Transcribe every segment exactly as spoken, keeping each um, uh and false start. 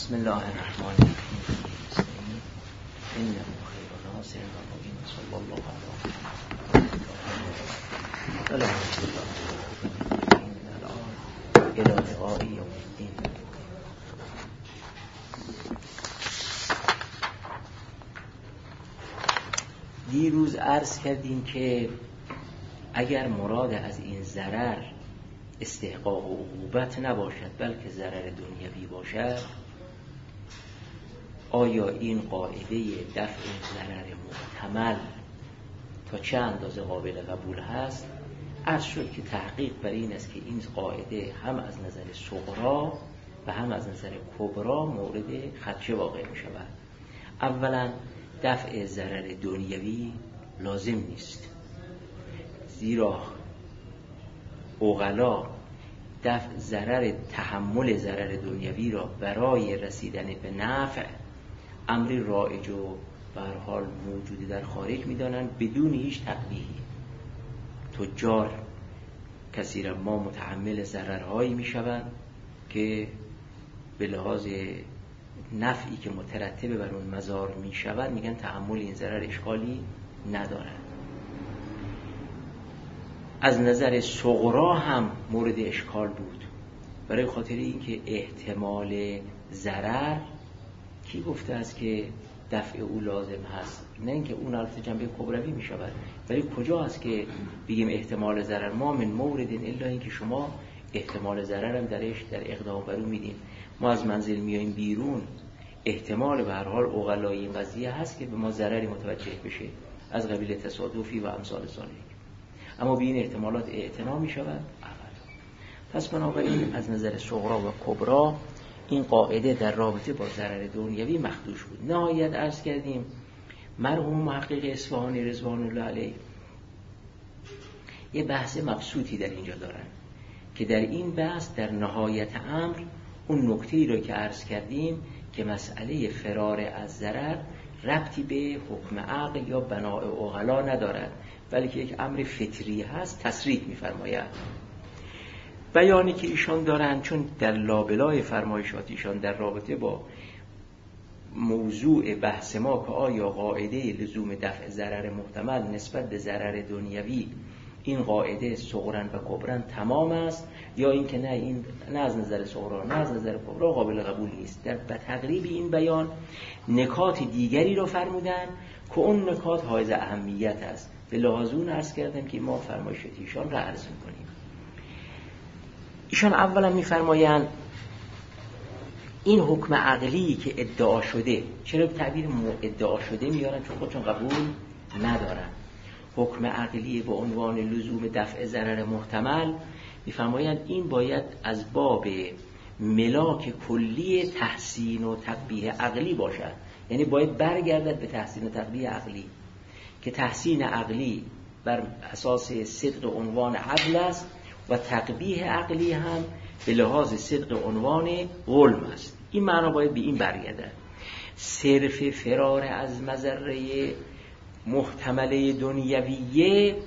بسم الله الرحمن الرحیم. این خیر و ناصر و مبین صلی الله علیه و آله و الى لقاء یوم الدین. دیروز عرض کردیم که اگر مراد از این ضرر استحقاق و عقوبت نباشد بلکه ضرر دنیوی باشد، آیا این قاعده دفع ضرر محتمل تا چه اندازه قابل قبول هست؟ عرض شد که تحقیق بر این است که این قاعده هم از نظر صغرا و هم از نظر کبرا مورد خدشه واقع می شود. اولا دفع ضرر دنیوی لازم نیست، زیرا عقلا دفع ضرر تحمل ضرر دنیوی را برای رسیدن به نفع امری رایج و به هر حال موجود در خارج می‌دانند بدون هیچ تقبیحی. تجار کثیرا ما متحمل ضررهایی می‌شوند که به لحاظ نفعی که مترتب بر اون مضار می‌شود میگن تحمل این ضرر اشکالی ندارد. از نظر صغرا هم مورد اشکال بود، برای خاطر اینکه احتمال ضرر کی گفته است که دفع او لازم هست؟ نه اینکه اون البته جنبه کبروی می شود، ولی کجا هست که بگیم احتمال ضرر؟ ما من مورد الا اینکه شما احتمال ضرر هم درش در اقدام بر اون میدین. ما از منزل میایم بیرون، احتمال به هر حال عقلای این قضیه هست که به ما ضرری متوجه بشه از قبیل تصادفی و امثال ذالک، اما به این احتمالات اعتنا می شود. پس بنابراین از نظر صغرا و کبرا این قاعده در رابطه با ضرر دنیوی مخدوش بود. نهایت عرض کردیم مرحوم محقق اصفهانی رضوان الله علیه یه بحث مبسوطی در اینجا دارن که در این بحث در نهایت امر اون نکته‌ای رو که عرض کردیم که مسئله فرار از ضرر ربطی به حکم عقل یا بناء عقلا ندارد، بلکه یک امر فطری هست. تصریح می‌فرماید بیانی که ایشان دارن، چون در لابلای فرمایشات ایشان در رابطه با موضوع بحث ما که آیا قاعده لزوم دفع ضرر محتمل نسبت به ضرر دنیوی این قاعده صغرا و کبرا تمام است یا اینکه نه، این نه از نظر صغرا نه از نظر کبرا قابل قبول نیست، در تقریب این بیان نکات دیگری را فرمودن که اون نکات حائز اهمیت است. به لحاظ اون عرض کردم که ما فرمایشات ایشان را عرض می‌کنیم. ایشان اولا می‌فرمایند این حکم عقلی که ادعا شده، چرا تعبیر ادعا شده میارن؟ چون خودشون قبول ندارن. حکم عقلی به عنوان لزوم دفع ضرر محتمل می‌فرمایند این باید از باب ملاک کلی تحسین و تقبیح عقلی باشد، یعنی باید برگردد به تحسین و تقبیح عقلی که تحسین عقلی بر اساس صدق عنوان عدل است و تقبیح عقلی هم به لحاظ صدق عنوان ظلم است. این معنا باید به این برگردد. صرف فرار از مضره محتمله دنیویه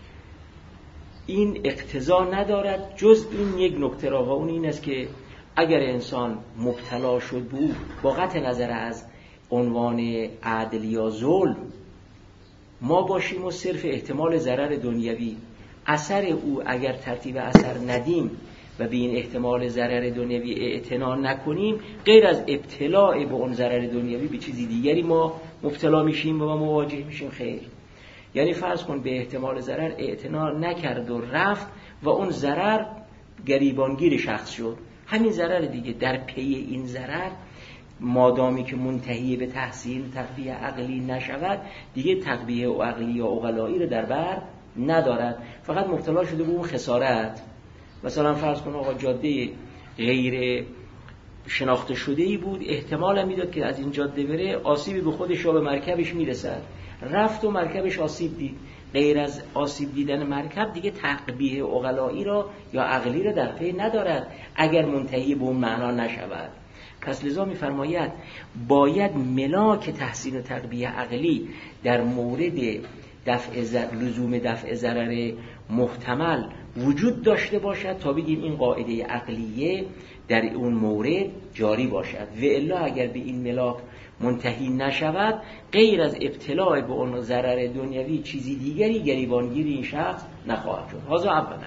این اقتضا ندارد جز این یک نکته را، و اون این است که اگر انسان مبتلا شد بود با قطع نظر از عنوان عدل یا ظلم ما باشیم و صرف احتمال ضرر دنیوی اثر او اگر ترتیب اثر ندیم و به این احتمال ضرر دنیوی اعتنا نکنیم، غیر از ابتلاع به اون ضرر دنیوی به چیزی دیگری ما مبتلا میشیم و ما مواجه میشیم. خیر، یعنی فرض کن به احتمال ضرر اعتنا نکرد و رفت و اون ضرر گریبانگیر شخص شد، همین ضرر دیگه در پی این ضرر مادامی که منتهی به تحسین تقبیح عقلی نشود دیگه تقبیح عقلی یا عقلایی رو در بر ندارد، فقط مبتلا شده به اون خسارت. مثلا فرض کن آقا جاده غیر شناخته شده ای بود، احتمال میداد که از این جاده بره آسیبی به خودش یا به مرکبش میرسد، رفت و مرکبش آسیب دید. غیر از آسیب دیدن مرکب دیگه تقبیح عقلایی را یا عقلی را در پی ندارد اگر منتهی به اون معنا نشود. پس لذا می‌فرماید باید ملاک تحسین و تقبیح عقلی در مورد دفع زر... لزوم دفع ضرر محتمل وجود داشته باشد تا بگیم این قاعده عقلیه در اون مورد جاری باشد، و الا اگر به این ملاک منتهی نشود غیر از ابتلاع به اون ضرر دنیوی چیزی دیگری گریبانگیر این شخص نخواهد شد. هذا اولا.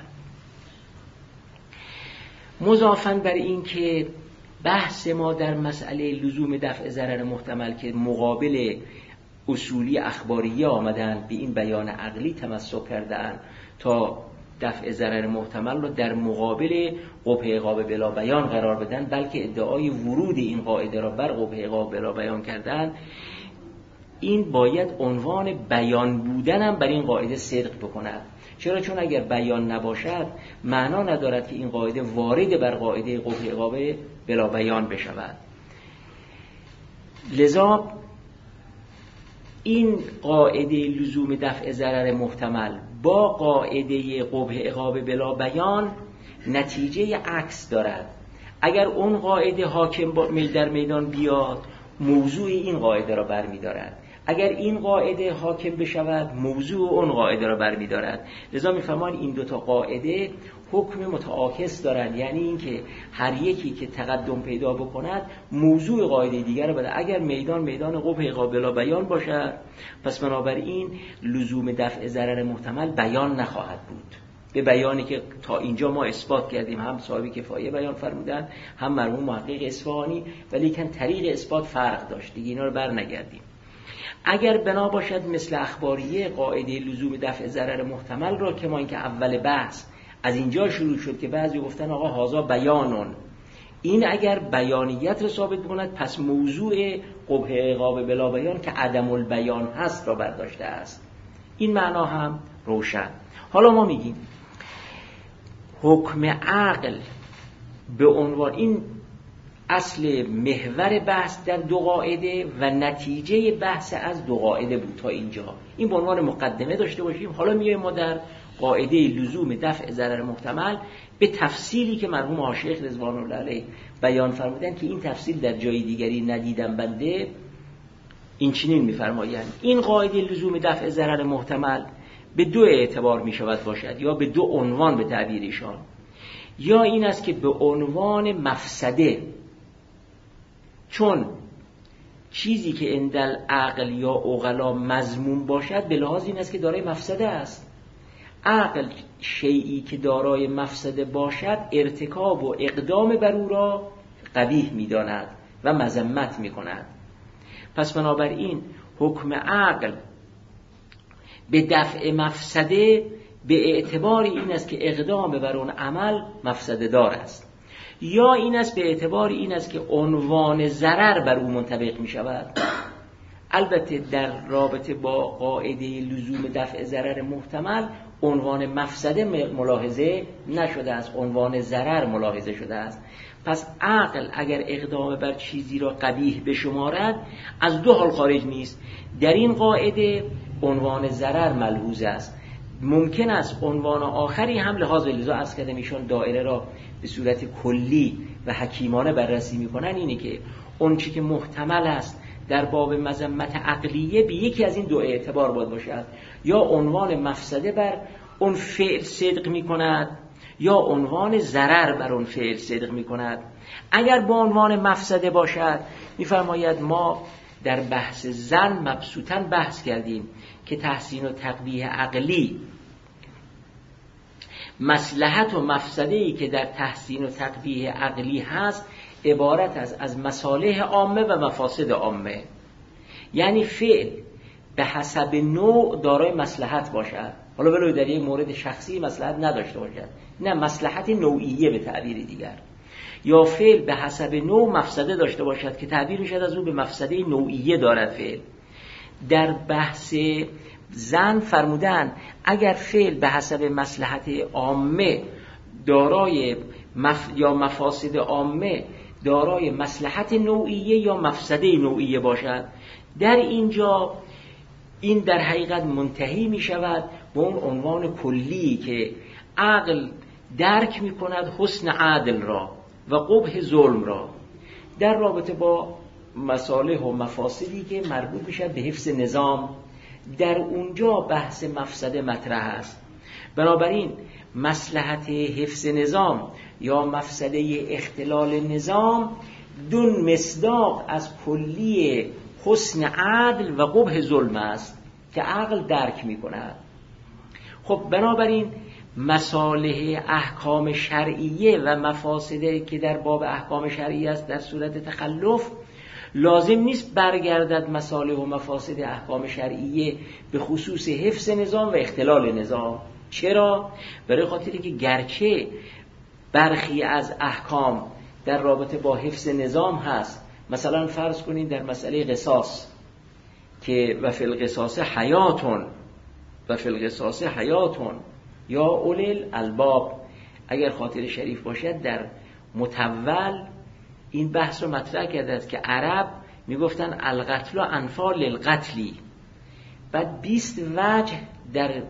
مضافاً بر این که بحث ما در مسئله لزوم دفع ضرر محتمل که مقابل اصولی اخباریه آمدن به این بیان عقلی تمسک کردن تا دفع ضرر محتمل رو در مقابل قبح عقاب بلا بیان قرار بدن، بلکه ادعای ورود این قاعده را بر قبح عقاب بلا بیان کردن، این باید عنوان بیان بودن هم بر این قاعده صدق بکند. چرا؟ چون اگر بیان نباشد معنا ندارد که این قاعده وارد بر قاعده قبح عقاب بلا بیان بشود. لذا این قاعده لزوم دفع ضرر محتمل با قاعده قبح عقاب بلا بیان نتیجه عکس دارد. اگر اون قاعده حاکم در میدان بیاد موضوع این قاعده را برمی‌دارد، اگر این قاعده حاکم بشود موضوع اون قاعده را برمی‌دارد. لذا می‌فرمان این دوتا قاعده حکم متعاکس دارند، یعنی اینکه هر یکی که تقدم پیدا بکند موضوع قاعده دیگر را بده. اگر میدان میدان قبح عقاب بلا بیان باشد پس بنابراین لزوم دفع ضرر محتمل بیان نخواهد بود، به بیانی که تا اینجا ما اثبات کردیم، هم صاحب کفایه بیان فرمودن هم مرحوم محقق اصفهانی، ولی کن طریق اثبات فرق داشت دیگه، اینا رو بر نگردیم. اگر بنا باشد مثل اخباریه قاعده لزوم دفع ضرر محتمل را که ما اینکه اول بحث از اینجا شروع شد که بعضی گفتن آقا هازا بیانون، این اگر بیانیت رو ثابت بکند پس موضوع قبح عقاب بلا بیان که عدم البیان هست را برداشته است. این معنا هم روشن. حالا ما میگیم حکم عقل به عنوان این اصل محور بحث در دو قاعده و نتیجه بحث از دو قاعده بود تا اینجا. این به عنوان مقدمه داشته باشیم. حالا میایم ما در قاعده لزوم دفع ضرر محتمل به تفصیلی که مرحوم آشیخ رضوان الله علیه بیان فرمودن که این تفصیل در جای دیگری ندیدم بنده، این چنین میفرمایند این قاعده لزوم دفع ضرر محتمل به دو اعتبار می شود باشد، یا به دو عنوان به تعبیر ایشان، یا این است که به عنوان مفسده، چون چیزی که اندل عقل یا عقلا مذموم باشد به لحاظ این است که دارای مفسده است. عقل شیئی که دارای مفسده باشد ارتکاب و اقدام بر او را قبیح می داند و مذمت می کند. پس بنابراین حکم عقل به دفع مفسده به اعتبار این است که اقدام بر اون عمل مفسده دار است، یا این است به اعتبار این است که عنوان ضرر بر او منطبق می شود. البته در رابطه با قاعده لزوم دفع ضرر محتمل عنوان مفسده ملاحظه نشده است، عنوان ضرر ملاحظه شده است. پس عقل اگر اقدام بر چیزی را قبیح بشمارد از دو حال خارج نیست. در این قاعده عنوان ضرر ملحوظ است، ممکن است عنوان آخری هم لحاظ لذا از کردم ایشان دایره را به صورت کلی و حکیمانه بررسی میکنن، اینه که اون چی که محتمل است در باب مذمت عقلیه به یکی از این دو اعتبار باید باشد، یا عنوان مفسده بر اون فعل صدق میکند یا عنوان ضرر بر اون فعل صدق میکند. اگر با عنوان مفسده باشد میفرماید ما در بحث زن مبسوطاً بحث کردیم که تحسین و تقبیح عقلی، مصلحت و مفسده‌ای که در تحسین و تقبیح عقلی هست عبارت است از مصالح عامه و مفاسد عامه، یعنی فعل به حسب نوع دارای مصلحت باشد، حالا ولو در یک مورد شخصی مصلحت نداشته باشد، نه مصلحت نوعیه به تعبیر دیگر، یا فعل به حسب نوع مفسده داشته باشد که تعبیر میشد از او به مفسده نوعیه دارد فعل. در بحث زن فرمودن اگر فعل به حسب مصلحت عامه دارای مف... یا مفاسد عامه دارای مصلحت نوعیه یا مفسده نوعیه باشد، در اینجا این در حقیقت منتهی می شود به اون عنوان کلی که عقل درک می کند حسن عدل را و قبح ظلم را در رابطه با مصالح و مفاسدی که مربوط میشه به حفظ نظام. در اونجا بحث مفسده مطرح است. بنابراین مصلحت حفظ نظام یا مفسده اختلال نظام دون مصداق از کلی حسن عدل و قبح ظلم است که عقل درک می کند. خب بنابراین مصالح احکام شرعیه و مفاسده که در باب احکام شرعیه است در صورت تخلف لازم نیست برگردد مصالح و مفاسد احکام شرعیه به خصوص حفظ نظام و اختلال نظام. چرا؟ برای خاطری که گرچه برخی از احکام در رابطه با حفظ نظام هست، مثلا فرض کنید در مسئله قصاص که و فی القصاص حیاتون و فی القصاص حیاتون یا اولل الباب، اگر خاطر شریف باشد در متول این بحث رو مطرح کرده که عرب میگفتن القتل و انفال للقتلی، بعد بیست وجه در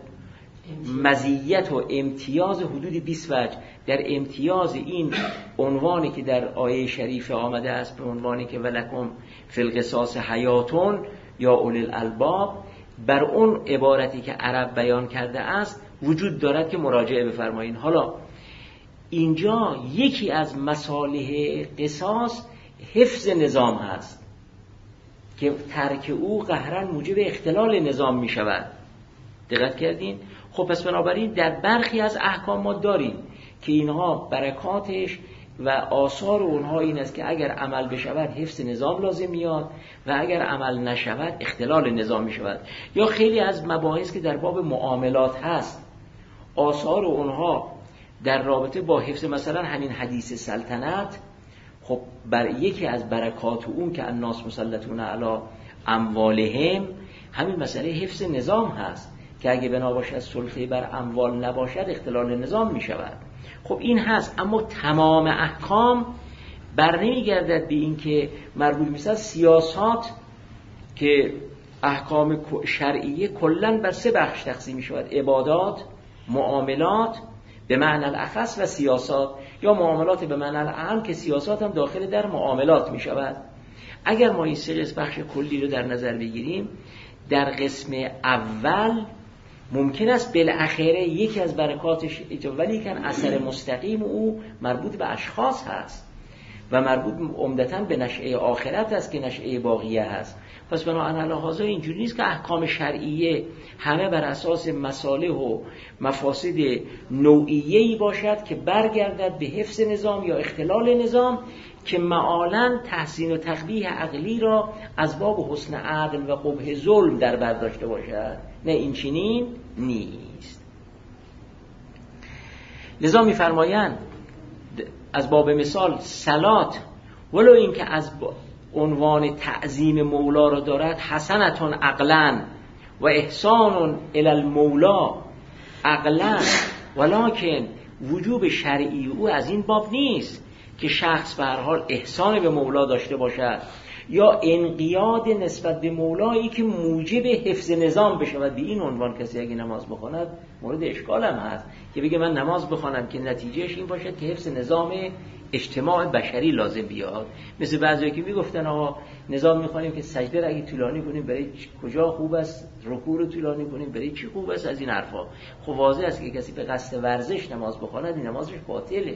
مزیت و امتیاز حدود بیست وجه در امتیاز این عنوانی که در آیه شریفه آمده است به عنوانی که ولکم فی القصاص حیاتون یا اولی الالباب، بر اون عبارتی که عرب بیان کرده است وجود دارد که مراجعه بفرمایید. حالا اینجا یکی از مصالح قصاص حفظ نظام هست که ترک او قهرن موجب اختلال نظام می شود. دقت کردین؟ خب پس بنابراین در برخی از احکام ما داریم که اینها برکاتش و آثار اونها این است که اگر عمل بشود حفظ نظام لازم میاد و اگر عمل نشود اختلال نظام می شود. یا خیلی از مباحث که در باب معاملات هست آثار اونها در رابطه با حفظ، مثلا همین حدیث سلطنت، خب بر یکی از برکات اون که الناس مسلطون علی اموالهم همین مسئله حفظ نظام هست که اگه بنا باشد سلطه بر اموال نباشد اختلال نظام می شود. خب این هست، اما تمام احکام بر نمی گردد به این که مربوط مثلا سیاسات که احکام شرعیه کلن بر سه بخش تقسیم می شود: عبادات، معاملات به معنی الاخص و سیاسات، یا معاملات به معنی الاعم که سیاسات هم داخل در معاملات می شود. اگر ما این سه قسم بخش کلی رو در نظر بگیریم، در قسم اول ممکن است بالاخره یکی از برکاتش، ولی کن اثر مستقیم او مربوط به اشخاص هست و مربوط عمدتاً به نشأه آخرت است که نشأه باقیه هست. پس بنابراین لحاظا اینجوری نیست که احکام شرعیه همه بر اساس مصالح و مفاسد نوعیه‌ای باشد که برگردد به حفظ نظام یا اختلال نظام که معالاً تحسین و تقبیح عقلی را از باب حسن عدل و قبح ظلم در بر داشته باشد. نه، این چنین نیست. لذا می‌فرمایند از باب مثال صلات ولو این که از عنوان تعظیم مولا را دارد، حسنتون عقلن و احسان الی المولا عقلن، ولکن وجوب شرعی او از این باب نیست که شخص به هر حال احسان به مولا داشته باشد یا انقیاد نسبت به مولایی که موجب حفظ نظام بشود. به این عنوان کسی اگه نماز بخواند مورد اشکال هم هست که بگه من نماز بخوانم که نتیجهش این باشد که حفظ نظام اجتماع بشری لازم بیاد. مثل بعضی که میگفتن آقا نظام میخوانیم که سجده را اگه طولانی کنیم برای کجا خوب است، رکوع رو طولانی کنیم برای چی خوب است، از این حرفا. خب واضح است که کسی به قصد ورزش نماز بخواند این نمازش باطله.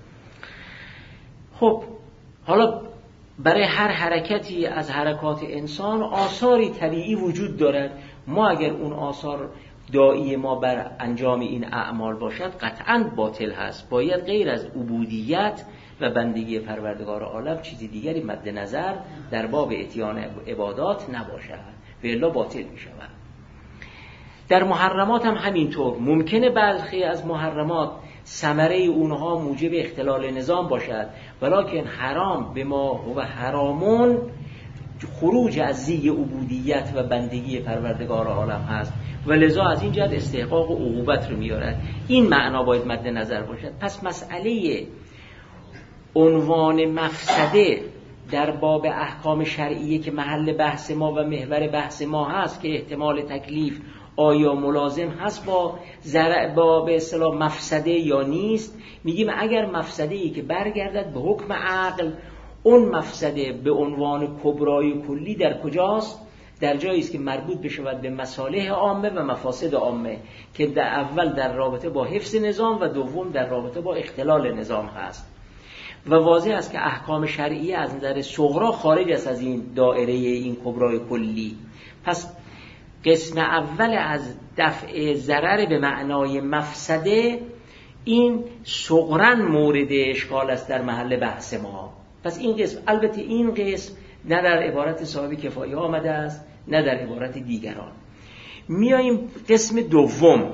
خب حالا برای هر حرکتی از حرکات انسان آثاری طبیعی وجود دارد. ما اگر اون آثار داعی ما بر انجام این اعمال باشد قطعاً باطل هست. باید غیر از عبودیت و بندگی پروردگار عالم چیزی دیگری مد نظر در باب اتیان عبادات نباشد و الا باطل می شود. در محرمات هم همینطور ممکنه برخی از محرمات ثمره اونها موجب اختلال نظام باشد، ولکن حرام به ما و حرامون خروج از زی عبودیت و بندگی پروردگار عالم هست و لذا از این جهت استحقاق و عقوبت رو میارد. این معنا باید مد نظر باشد. پس مسئله عنوان مفسده در باب احکام شرعیه که محل بحث ما و محور بحث ما هست که احتمال تکلیف آیا ملازم هست با زرع با به اصطلاح مفسده یا نیست، میگیم اگر مفسده‌ای که برگردد به حکم عقل، اون مفسده به عنوان کبرای کلی در کجاست؟ در جایی است که مربوط بشود به مصالح عامه و مفاسد عامه که در اول در رابطه با حفظ نظام و دوم در رابطه با اختلال نظام هست و واضح است که احکام شرعیه از نظر صغرا خارج است از این دایره این کبرای کلی. پس قسم اول از دفع ضرر به معنای مفسده این صغرا مورد اشکال است در محل بحث ما. پس این قسم، البته این قسم نه در عبارت صاحب کفایه آمده است نه در عبارت دیگران. میاییم قسم دوم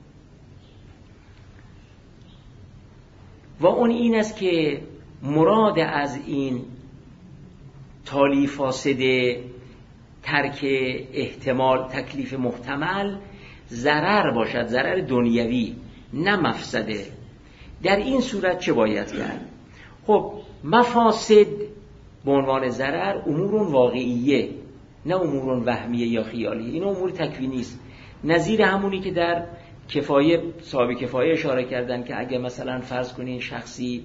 و اون این است که مراد از این تالی فاسده ترک احتمال تکلیف محتمل ضرر باشد، ضرر دنیوی نه مفسده. در این صورت چه باید کرد؟ خب مفاسد به عنوان ضرر امور واقعیه نه امور وهمیه یا خیالیه، این امور تکوینی است. نظیر همونی که در کفایه صاحب کفایه اشاره کردن که اگه مثلا فرض کنین شخصی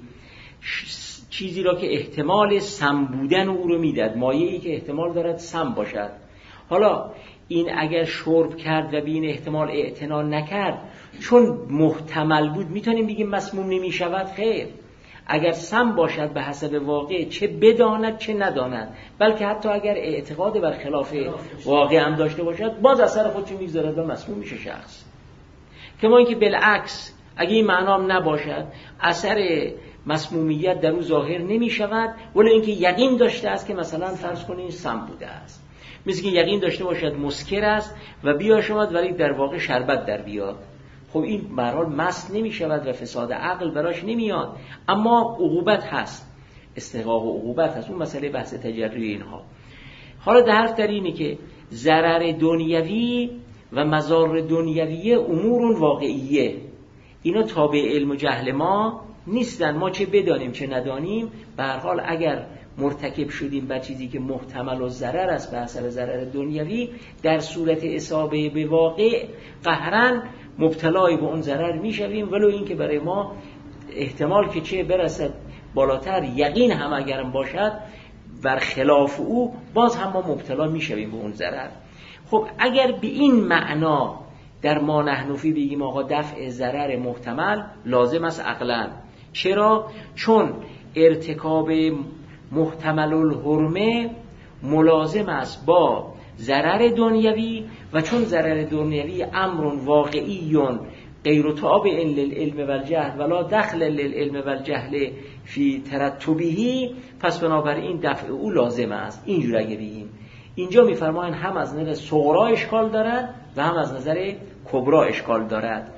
چیزی را که احتمال سم بودن او رو میداد، مایه‌ای که احتمال دارد سم باشد، حالا این اگر شرب کرد و به این احتمال اعتنا نکرد چون محتمل بود میتونیم بگیم مسموم نمی شود؟ خیر، اگر سم باشد به حسب واقع چه بداند چه نداند، بلکه حتی اگر اعتقاد بر خلاف واقع هم داشته باشد باز اثر خودشو میگذارد و مسموم میشه شخص. کما اینکه بالعکس اگه این معنام نباشد اثر مسمومیت در او ظاهر نمی شود، ولی اینکه یقین داشته است که مثلا فرض کنین سم بوده است، مثل که یقین داشته باشد مسکر است و بیا شود ولی در واقع شربت در بیاد. خب این به هر حال مست نمی شود و فساد عقل براش نمیاد، اما عقوبت هست، استحقاق عقوبت هست، اون مسئله بحث تجری اینها. حالا در حرف در اینه که ضرر دنیوی و مضار دنیویه امور واقعیه، اینا تابع علم و جهل ما نیستن، ما چه بدانیم چه ندانیم، به هر حال اگر مرتکب شدیم بر چیزی که محتمل و ضرر است به اثر ضرر دنیوی، در صورت اصابه به واقع قهرن مبتلای به اون ضرر میشویم، ولو این که برای ما احتمال که چه برسد بالاتر یقین هم اگرم باشد بر خلاف او باز هم ما مبتلا میشویم به اون ضرر. خب اگر به این معنا در ما نحنفی بگیم آقا دفع ضرر محتمل لازم است عقلاً، چرا؟ چون ارتکاب محتمل الحرمه ملازم است با ضرر دنیوی و چون ضرر دنیوی امر واقعی غیر تابع للعلم والجهل ولا دخل للعلم والجهل فی ترتبه، پس بنابراین دفع او لازم است. اینجور اگه بگیم اینجا میفرمایند هم از نظر صغرا اشکال دارد و هم از نظر کبرا اشکال دارد.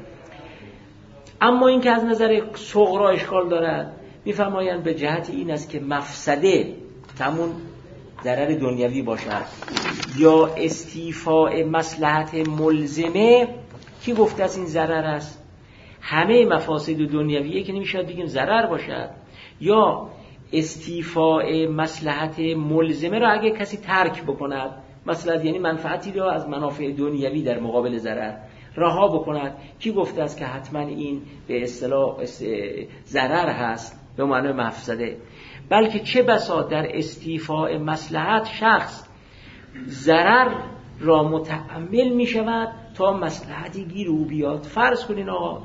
اما این که از نظر صغرا اشکال دارد میفرمایند به جهت این است که مفسده تمون ضرر دنیوی باشد یا استیفاء مصلحت ملزمه. کی گفته است این ضرر است؟ همه مفاسد دنیویه که نمیشه بگیم ضرر باشد. یا استیفاء مصلحت ملزمه را اگه کسی ترک بکند، مصلحت یعنی منفعتی را از منافع دنیوی در مقابل ضرر رها بکند، کی گفته است که حتما این به اصطلاح ضرر هست به معنی مفسده؟ بلکه چه بسا در استیفاء مصلحت شخص ضرر را متحمل می شود تا مصلحتی گیر او بیاد. فرض کنین آقا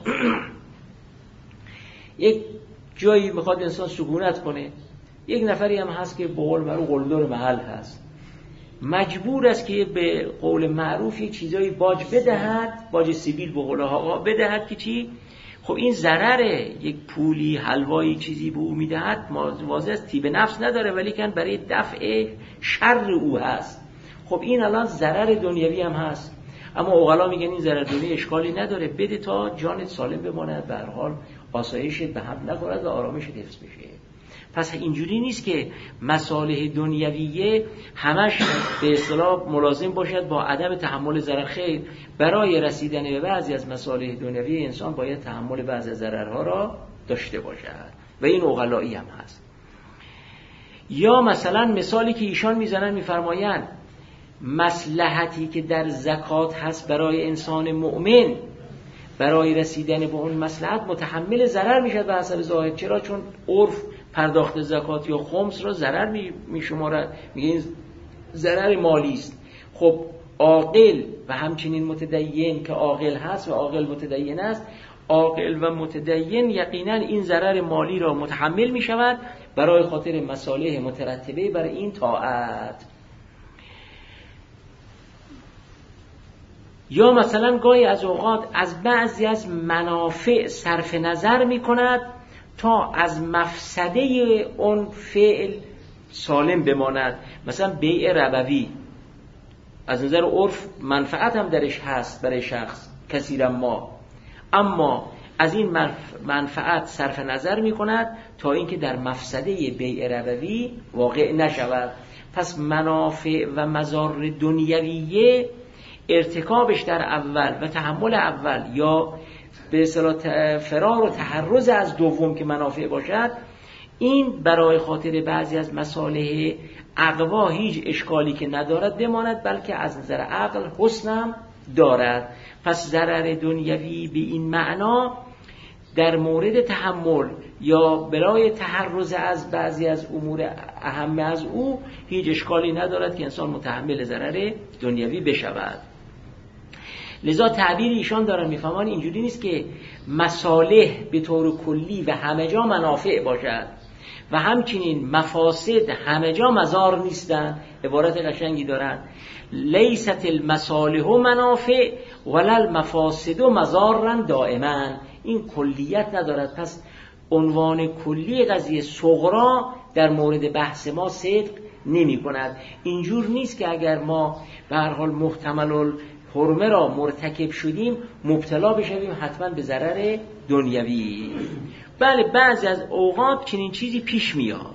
یک جایی میخواد انسان سکونت کنه، یک نفری هم هست که به قول معروف قلدر محل هست، مجبور است که به قول معروف یک چیزایی باج بدهد، باج سیبیل به قول آقا بدهد که چی؟ خب این ضرره، یک پولی حلوایی چیزی به او میدهد، واضح است تیب نفس نداره ولی کن برای دفع شر او هست. خب این الان ضرر دنیوی هم هست، اما عقلا میگن این ضرر دنیوی اشکالی نداره، بده تا جانت سالم بماند، به هر حال آسایشت به هم نخورد و آرامشت حفظ بشه. پس اینجوری نیست که مصالح دنیویه همش به اصطلاح ملازم باشد با عدم تحمل ضرر. خیر، برای رسیدن به بعضی از مصالح دنیوی انسان باید تحمل بعضی از ضررها را داشته باشد و این عقلایی هم هست. یا مثلا مثالی که ایشان میزنن میفرمایند مصلحتی که در زکات هست برای انسان مؤمن، برای رسیدن به اون مصلحت متحمل ضرر میشد به حسب ظاهر. چرا؟ چون عرف پرداخت زکات یا خمس را ضرر میشمارد، میگه این ضرر مالی است. خب عاقل و همچنین متدین که عاقل هست و عاقل متدین است، عاقل و متدین یقینا این ضرر مالی را متحمل می شود برای خاطر مصالح مترتبه بر این طاعت. یا مثلا گاهی از اوقات از بعضی از منافع صرف نظر می کند تا از مفسده اون فعل سالم بماند. مثلا بیع ربوی از نظر عرف منفعت هم درش هست برای شخص کثیرا ما، اما از این منفعت صرف نظر می کند تا اینکه در مفسده بیع ربوی واقع نشود. پس منافع و مضار دنیویه ارتکابش در اول و تحمل اول یا به اصطلاح فرار و تحرز از دوم که منافع باشد، این برای خاطر بعضی از مصالح عقوا هیچ اشکالی که ندارد بماند، بلکه از نظر عقل حسنم دارد. پس ضرر دنیوی به این معنا در مورد تحمل یا برای تحرز از بعضی از امور اهم از او هیچ اشکالی ندارد که انسان متحمل ضرر دنیوی بشود. لذا تعبیر ایشان دارن میفهمان اینجوری نیست که مصالح به طور کلی و همه جا منافع باشد و همچنین مفاسد همه جا مضار نیستن. عبارت قشنگی دارن: لیست المصالح منافع ولا المفاسد مضارا دائما. این کلیت ندارد. پس عنوان کلی قضیه صغرا در مورد بحث ما صدق نمی کند. اینجور نیست که اگر ما به هر حال محتمل حرمه را مرتکب شدیم مبتلا بشویم حتما به ضرر دنیوی. بله بعضی از اوقات چنین چیزی پیش میاد.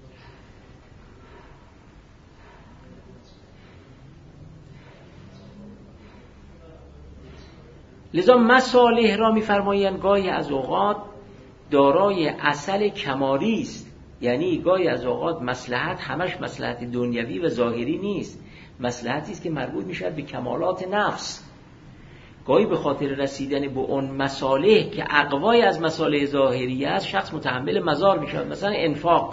لذا مصالح را می‌فرمایند گاهی از اوقات دارای اصل کمالی است، یعنی گاهی از اوقات مصلحت همش مصلحت دنیوی و ظاهری نیست، مصلحتی است که مربوط می‌شود به کمالات نفس. گاهی به خاطر رسیدن به اون مصالح که اقوای از مصالح ظاهری است شخص متحمل مضار می‌شود. مثلا انفاق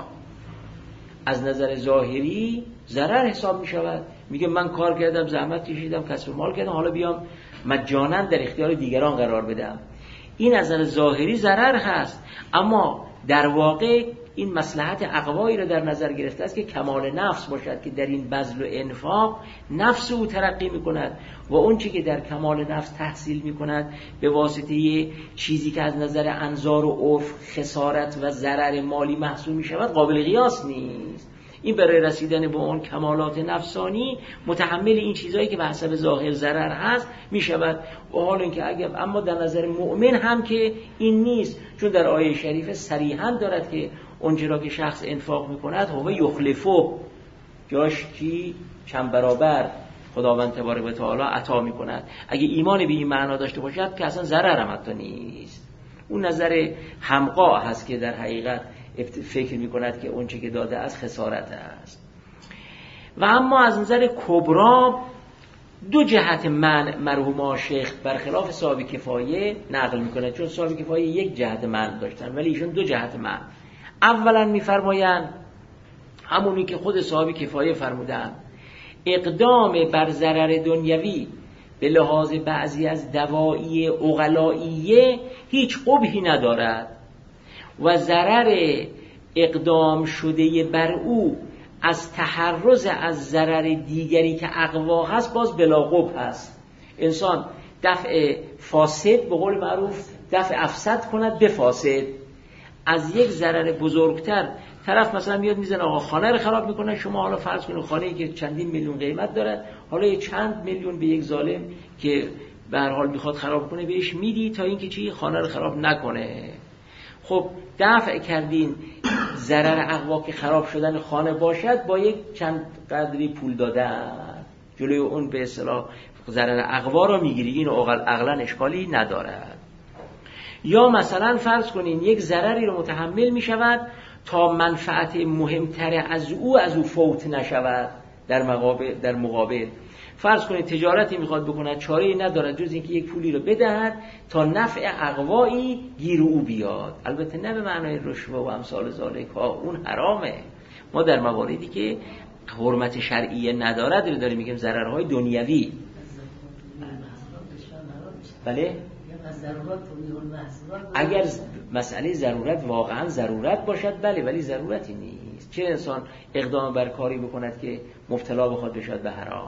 از نظر ظاهری ضرر حساب می‌شود، میگه من کار کردم، زحمت کشیدم، کسب مال کردم، حالا بیام مجانا در اختیار دیگران قرار بدم. این از نظر ظاهری ضرر هست، اما در واقع این مصلحت اقوایی را در نظر گرفته است که کمال نفس باشد، که در این بذل و انفاق نفس او ترقی می‌کند و اون چیزی که در کمال نفس تحصیل می‌کند به واسطه چیزی که از نظر انظار و عرف خسارت و ضرر مالی محسوب می‌شود قابل قیاس نیست. این برای رسیدن به اون کمالات نفسانی متحمل این چیزایی که به حسب ظاهر ضرر هست میشود. و حال اینکه اگر اما در نظر مؤمن هم که این نیست، چون در آیه شریفه صریحاً دارد که اونچه را که شخص انفاق میکند هو یخلفه، جاش کی چند برابر خداوند تبارک و تعالی عطا میکند. اگه ایمان به این معنا داشته باشد که اصلا ضرر هم حتی نیست. اون نظر همقا هست که در حقیقت فکر میکند که اون چه که داده از خسارت است. و اما از نظر کبرا دو جهت من مرحوم شیخ برخلاف صاحب کفایه نقل میکنه، چون صاحب کفایه یک جهت من داشتن ولی ایشون دو جهت من. اولا میفرمایند همونی که خود صاحب کفایه فرمودن، اقدام بر ضرر دنیوی به لحاظ بعضی از دوایی عقلائیه هیچ قبحی ندارد و ضرر اقدام شده بر او از تحرز از ضرر دیگری که اقوا هست باز بلا قبح هست. انسان دفع فاسد به قول معروف دفع افسد کند به فاسد. از یک ضرر بزرگتر طرف مثلا میاد میزنه آقا خانه رو خراب میکنه، شما حالا فرض کنید خانه‌ای که چندین میلیون قیمت داره حالا یه چند میلیون به یک ظالم که به هر حال میخواد خراب کنه بهش میدی تا اینکه چی خانه رو خراب نکنه. خب دفع کردین ضرر اقوا که خراب شدن خانه باشد با یک چند قدری پول دادن جلوی اون به اصطلاح ضرر اقوا رو میگیری، این عقلا اشکالی ندارد. یا مثلا فرض کنین یک ضرری رو متحمل میشود تا منفعت مهمتر از او از او فوت نشود. در مقابل در مقابل فرض کنید تجارتی میخواد بکند، چاره‌ای ندارد جز اینکه یک پولی رو بدهد تا نفع اقوایی گیر او بیاد. البته نه به معنای رشوه و امثال ذالک ها، اون حرامه. ما در مواردی که حرمت شرعی ندارد رو داریم میگیم ضررهای دنیوی. بله اگر مسئله ضرورت واقعا ضرورت باشد بله، ولی ضرورتی نیست. چه انسان اقدام بر کاری بکند که مبتلا بخواد بشود به حرام؟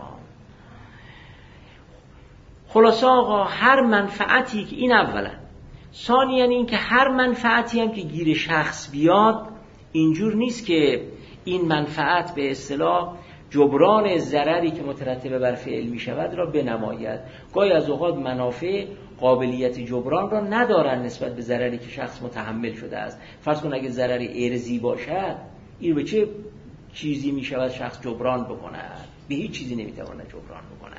خلاصه آقا هر منفعتی که این اولا، ثانیاً این که هر منفعتی هم که گیر شخص بیاد اینجور نیست که این منفعت به اصطلاح جبران ضرری که مترتب بر فعل می شود را بنماید. گاهی از اوقات منافع قابلیت جبران را ندارن نسبت به ضرری که شخص متحمل شده است. فرض کن اگه ضرر ارزی باشد، این به چه چیزی می شود شخص جبران بکند؟ به هیچ چیزی نمی تواند جبران بکند.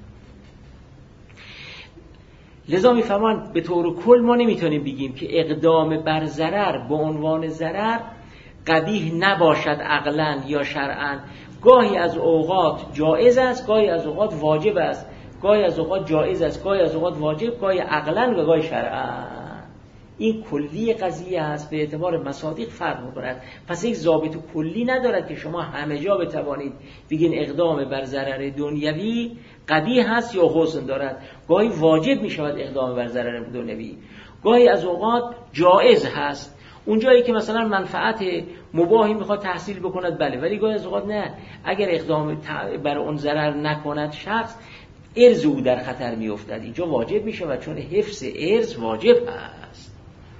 لذا می فرمان به طور کل ما نمیتونیم بگیم که اقدام بر ضرر به عنوان ضرر قبیح نباشد عقلاً یا شرعاً. گاهی از اوقات جایز است، گاهی از اوقات واجب است، گاهی از اوقات جایز است، گاهی از اوقات واجب، گاهی عقلاً و گاهی شرعاً. این کلی قضیه است، به اعتبار مصادیق فرق می‌کند. پس یک ضابط کلی ندارد که شما همه جا بتوانید بگین اقدام بر ضرر دنیوی قبیح هست یا حسن دارد. گاهی واجب می‌شود اقدام بر ضرر دنیوی، گاهی از اوقات جایز هست. اون جایی که مثلا منفعت مباحی میخواد تحصیل بکند بله، ولی گاهی از اوقات نه. اگر اقدام بر اون ضرر نکند شخص، ارز او در خطر میافتد. اینجا واجب میشود چون حفظ ارز واجب هست.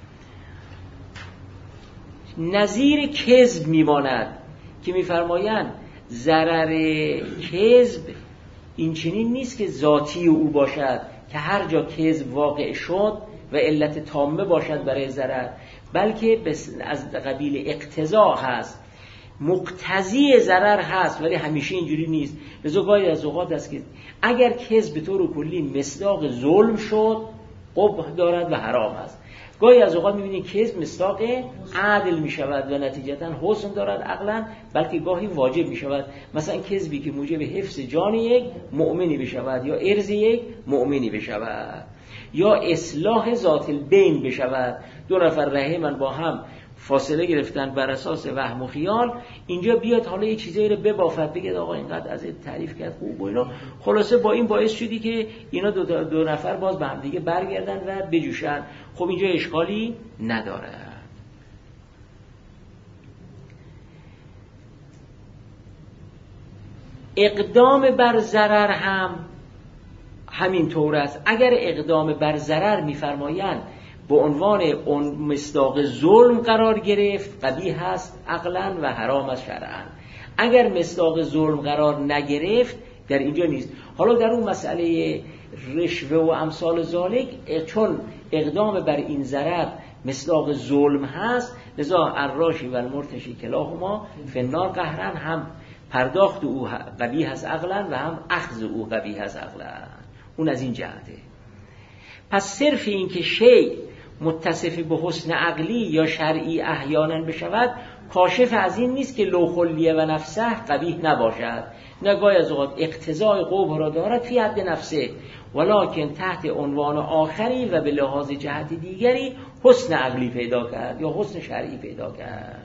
نظیر کذب میماند که میفرمایند ضرر کذب این چنین نیست که ذاتی او باشد که هر جا کذب واقع شد و علت تامه باشد برای ضرر، بلکه از قبیل اقتضا هست، مقتضی ضرر هست، ولی همیشه اینجوری نیست. لذا گاهی از اوقات است که اگر کذب به طور کلی مصداق ظلم شد قبح دارد و حرام است. گاهی از اوقات می‌بینید کذب مصداق عدل می‌شود و نتیجتاً حسن دارد عقلاً، بلکه گاهی واجب می‌شود. مثلا کذبی که موجب حفظ جان یک مؤمنی بشود یا ارز یک مؤمنی بشود یا اصلاح ذات البین بشود. دو نفر رحمن با هم فاصله گرفتن بر اساس وهم و خیال، اینجا بیاد حالا یه چیزایی رو ببافد بگه آقا اینقدر از این تعریف کرد خوب و اینا، خلاصه با این باعث شدی که اینا دو, دو نفر باز به هم دیگه برگردن و بجوشن. خب اینجا اشکالی نداره. اقدام بر ضرر هم همین طور است. اگر اقدام بر ضرر می‌فرمایند به عنوان اون مصداق ظلم قرار گرفت، قبیح هست عقلاً و حرام است شرعاً. اگر مصداق ظلم قرار نگرفت در اینجا نیست. حالا در اون مسئله رشوه و امثال ذالک، چون اقدام بر این ضرر مصداق ظلم هست، لذا الراشی و المرتشی کلاهما فی النار قهرن، هم پرداخت او قبیح هست عقلاً و هم اخذ او قبیح هست عقلاً. اون از این جهته. پس صرف این که شیء متصف به حسن عقلی یا شرعی احیانا بشود کاشف از این نیست که لو خلیه و نفسه قبیح نباشد. نگاه از اوقات اقتضای قبح را دارد فی حد نفسه، ولکن تحت عنوان آخری و به لحاظ جهت دیگری حسن عقلی پیدا کرد یا حسن شرعی پیدا کرد.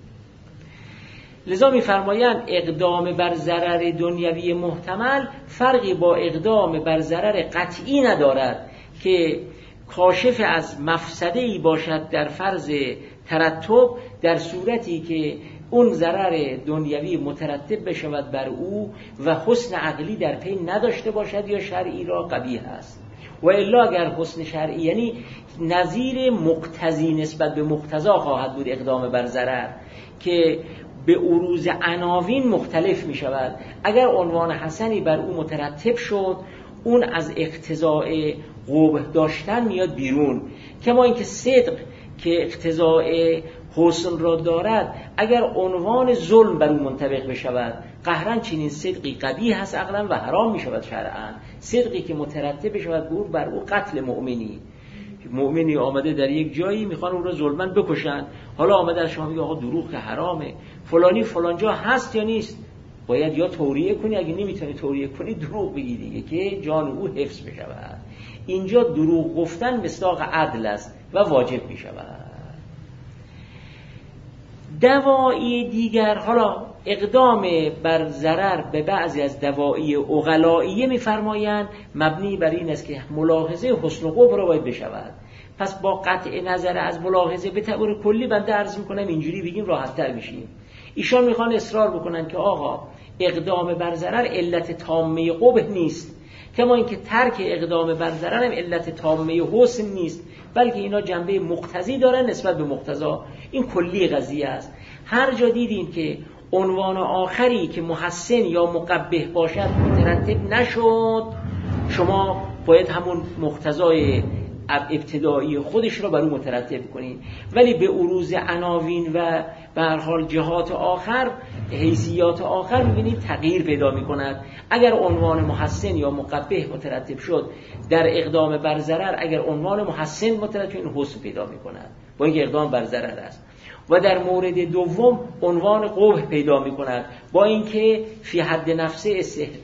لذا می‌فرمایند اقدام بر ضرر دنیوی محتمل فرقی با اقدام بر ضرر قطعی ندارد که کاشف از مفسده‌ای باشد در فرض ترتب، در صورتی که اون ضرر دنیوی مترتب بشود بر او و حسن عقلی در پی نداشته باشد یا شرعی را قبیح است. و الا اگر حسن شرعی یعنی نظیر مقتضی نسبت به مقتضا خواهد بود اقدام بر ضرر که به عروض عناوین مختلف می شود. اگر عنوان حسنی بر او مترتب شد، اون از اقتضاء قبح داشتن میاد بیرون. کما اینکه صدق که اقتضاء حسن را دارد اگر عنوان ظلم بر او منطبق بشود، قهرن چنین صدقی قبیح هست عقلا و حرام می شود شرعا. صدقی که مترتب بشود بر, بر او قتل مؤمنی، مؤمنی آمده در یک جایی میخوان او را ظلماً بکشن، حالا آمده از شما میگه آقا دروغ که حرامه، فلانی فلان جا هست یا نیست، باید یا توریه کنی، اگه نمیتونی توریه کنی دروغ بگی دیگه که جان او حفظ بشود. اینجا دروغ گفتن مصداق عدل است و واجب میشود. دواعی دیگر، حالا اقدام بر ضرر به بعضی از دوایی عقلائیه می‌فرمایند مبنی بر این است که ملاحظه حسن و قبح را باید بشود. پس با قطع نظر از ملاحظه به طور کلی بنده عرض می‌کنم اینجوری بگیم راحت‌تر میشیم. ایشان میخوان اصرار بکنن که آقا اقدام بر ضرر علت تامه قبح نیست، کما اینکه ترک اقدام بر ضرر هم علت تامه حسن نیست، بلکه اینا جنبه مقتضی دارن نسبت به مقتضا. این کلی قضیه است. هر جا دیدین که عنوان آخری که محسن یا مقبح باشد مترتب نشد، شما باید همون مقتضای ابتدایی خودش را بر اون مترتب کنید. ولی به عروض عناوین و به هر حال جهات آخر، حیثیات آخر می‌بینید تغییر پیدا می‌کند. اگر عنوان محسن یا مقبح مترتب شد در اقدام بر ضرر، اگر عنوان محسن مترتب شد این حسن پیدا می‌کند با اینکه اقدام بر ضرر است. و در مورد دوم عنوان قبح پیدا می‌کند با اینکه فی حد نفسه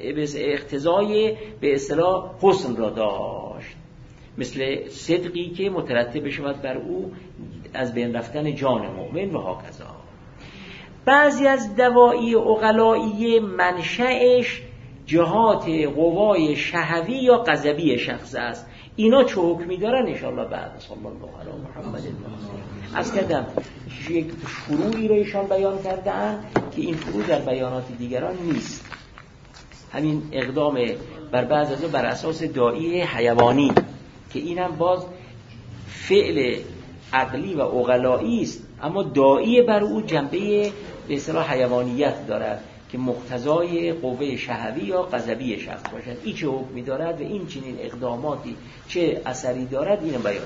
اقتضای به اصطلاح حسن را داشت، مثل صدقی که مترتب شود بر او از بین رفتن جان مؤمن و هاکذا. بعضی از دوایی عقلائیه منشأش جهات قوای شهوی یا غضبی شخص است. اینا چه حکمی دارن انشاءالله بعد. صلی الله علی محمد. از کردم یک فروعی رو ایشان بیان کردن که این فروع در بیانات دیگران نیست. همین اقدام بر بعض از بر اساس داعی حیوانی که اینم باز فعل عقلی و عقلایی است، اما داعی بر او جنبه به اصطلاح حیوانیت دارد که مقتضای قوه شهوی یا غضبی شخص باشد. این چه حکمی دارد و این چنین اقداماتی چه اثری دارد اینم بیان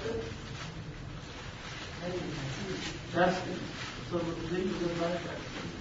کنید.